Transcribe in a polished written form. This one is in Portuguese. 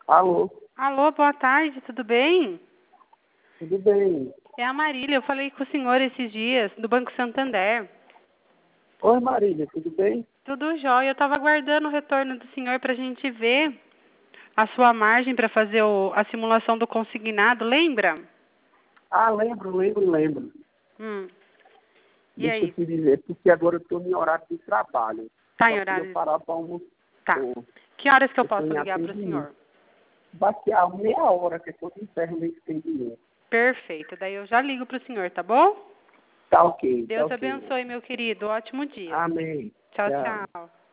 Alô, Alô, boa tarde, tudo bem? tudo bem? É a Marília, eu falei com o senhor esses dias, do Banco Santander. Oi, Marília, tudo bem? Tudo jóia, eu estava aguardando o retorno do senhor para a gente ver a sua margem para fazer a simulação do consignado, lembra? Ah, lembro. Hum, e Deixa eu aí? te dizer, porque agora eu estou em horário de trabalho. Tá em Só queria horário? parar para almoçar. Tá. Que horas que eu Eu estou posso em ligar para o atendimento. senhor? Daqui a meia hora que eu encerro meu expediente. Perfeito, daí eu já ligo para o senhor, tá bom? Tá ok, tá Deus ok. abençoe, meu querido, ótimo dia. Amém. Tchau, Tchau. tchau.